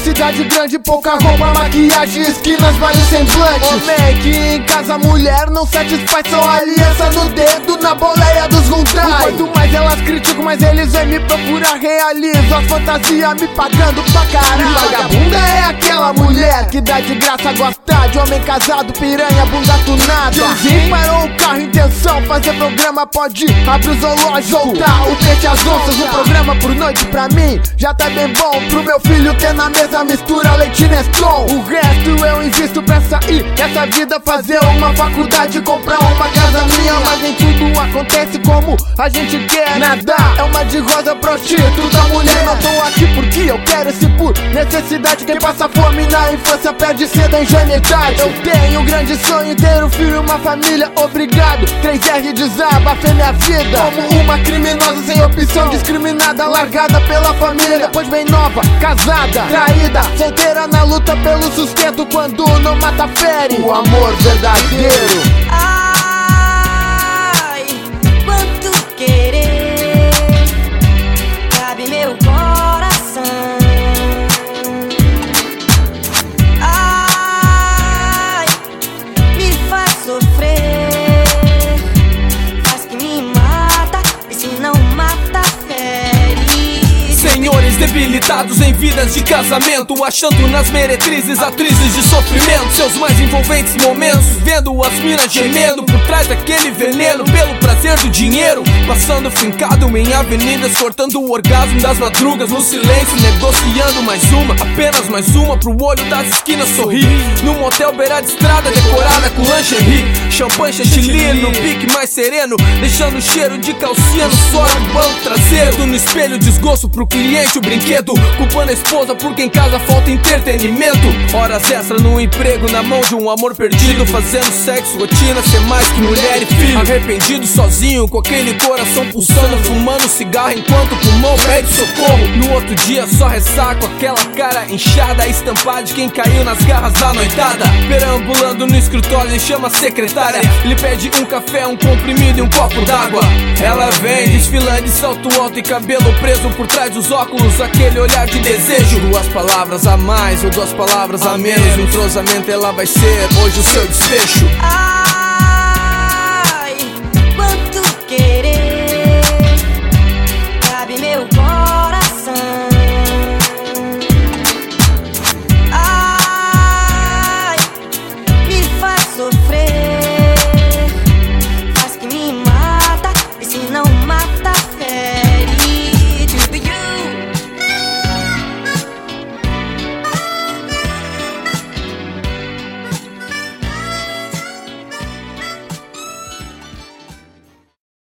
cidade grande, pouca roupa, maquiagem, esquinas, vale semblante. Homem que em casa a mulher não satisfaz, só aliança no dedo, na boleia dos Hyundai. Quanto mais elas criticam, mais eles vêm me procurar. Realizo as fantasias me pagando pra caralho. Vagabunda é aquela mulher que dá de graça, gosta de homem casado, piranha, bunda tunada. Tiozinho parou o carro, intenção, fazer programa, pode abrir o zoológico, soltar o peixe às onças. Um programa por noite pra mim já tá bem bom. Pro meu filho ter na mesa, mistura leite Neston. O resto eu invisto pra sair dessa vida, fazer uma faculdade, comprar uma casa minha. Mas nem tudo acontece como a gente quer. Nada é uma de rosa, prostituta, mulher. Não tô aqui porque eu quero, se por necessidade. Quem passa fome na infância perde cedo a ingenuidade. Eu tenho um grande sonho, ter um filho e uma família. Obrigado, 3R desabafei minha vida como uma criminosa sem opção, discriminada, largada pela família. Depois bem nova, casada, traída, solteira na luta pelo sustento. Quando não mata fere o amor verdadeiro. Ai, quanto querer cabe meu coração. Ai, me faz sofrer, faz que me mata, e se não mata, fere. Senhores debilitados em vidas de casamento, achando nas meretrizes atrizes de sofrimento. Seus mais envolventes momentos, vendo as minas gemendo por trás daquele veneno, pelo prazer do dinheiro. Passando fincado em avenidas, cortando o orgasmo das madrugas no silêncio, negociando mais uma, apenas mais uma, pro olho das esquinas sorrir. Num motel beira de estrada, decorada com lingerie, champanhe chantilly no pique mais sereno, deixando o cheiro de calcinha no suor do banco traseiro. No espelho desgosto pro cliente o brinquedo, culpando a esposa porque em casa falta entretenimento. Horas extra no emprego, na mão de um amor perdido, fazendo sexo, rotina, ser mais que mulher e filho. Arrependido sozinho, com aquele coração pulsando, fumando cigarro enquanto o pulmão pede socorro. No outro dia só ressaco, aquela cara inchada, estampada de quem caiu nas garras da noitada. Perambulando no escritório, ele chama a secretária, ele pede um café, um comprimido e um copo d'água. Ela vem desfilando de salto alto e cabelo preso por trás dos óculos, aquele olhar de desejo. Duas palavras a mais ou duas palavras a menos, o entrosamento ela vai ser hoje o seu desfecho. Ai, quanto querer cabe meu coração.